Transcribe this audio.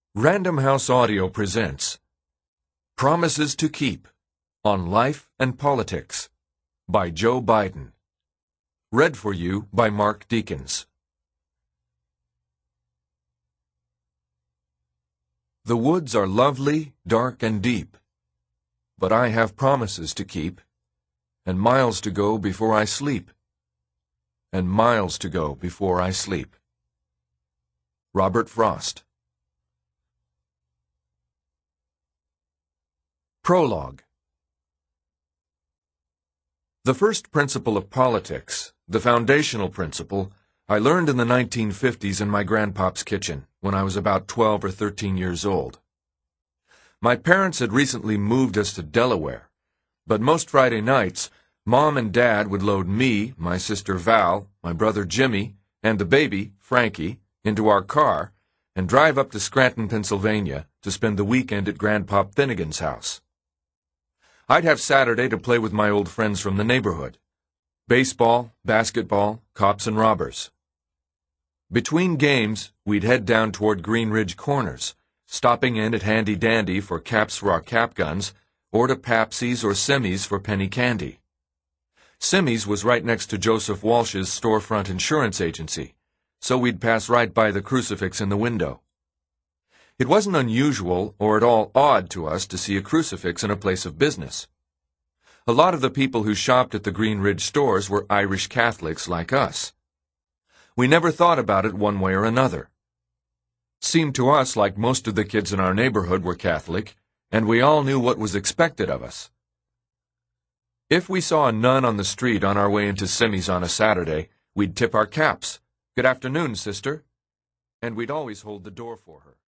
Random House Audio presents Promises to Keep on Life and Politics by Joe Biden. Read for you by Mark Deakins. The woods are lovely, dark, and deep, but I have promises to keep, and miles to go before I sleep, and miles to go before I sleep. Robert Frost. Prologue. The first principle of politics, the foundational principle, I learned in the 1950s in my grandpop's kitchen when I was about 12 or 13 years old. My parents had recently moved us to Delaware, but most Friday nights, Mom and Dad would load me, my sister Val, my brother Jimmy, and the baby, Frankie, into our car and drive up to Scranton, Pennsylvania to spend the weekend at Grandpop Finnegan's house. I'd have Saturday to play with my old friends from the neighborhood. Baseball, basketball, cops and robbers. Between games, we'd head down toward Green Ridge Corners, stopping in at Handy Dandy for caps for our cap guns, or to Papsy's or Simmy's for penny candy. Simmy's was right next to Joseph Walsh's storefront insurance agency, so we'd pass right by the crucifix in the window. It wasn't unusual or at all odd to us to see a crucifix in a place of business. A lot of the people who shopped at the Green Ridge stores were Irish Catholics like us. We never thought about it one way or another. It seemed to us like most of the kids in our neighborhood were Catholic, and we all knew what was expected of us. If we saw a nun on the street on our way into Simmy's on a Saturday, we'd tip our caps. "Good afternoon, sister," and we'd always hold the door for her.